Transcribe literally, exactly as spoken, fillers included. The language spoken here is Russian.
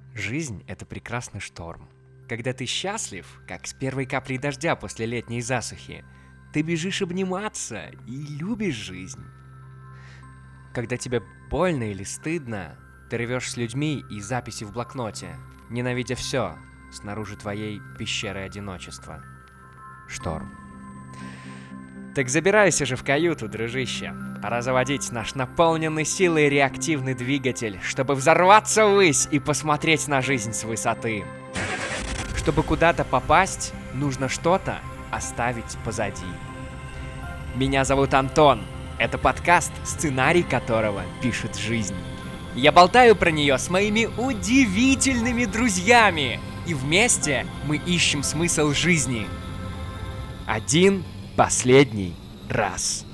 Жизнь — это прекрасный шторм. Когда ты счастлив, как с первой каплей дождя после летней засухи, ты бежишь обниматься и любишь жизнь. Когда тебе больно или стыдно, ты рвешь с людьми и записи в блокноте, ненавидя все снаружи твоей пещеры одиночества. Шторм. Так забирайся же в каюту, дружище. Пора заводить наш наполненный силой реактивный двигатель, чтобы взорваться ввысь и посмотреть на жизнь с высоты. Чтобы куда-то попасть, нужно что-то оставить позади. Меня зовут Антон. Это подкаст, сценарий которого пишет жизнь. Я болтаю про нее с моими удивительными друзьями. И вместе мы ищем смысл жизни. Один последний раз.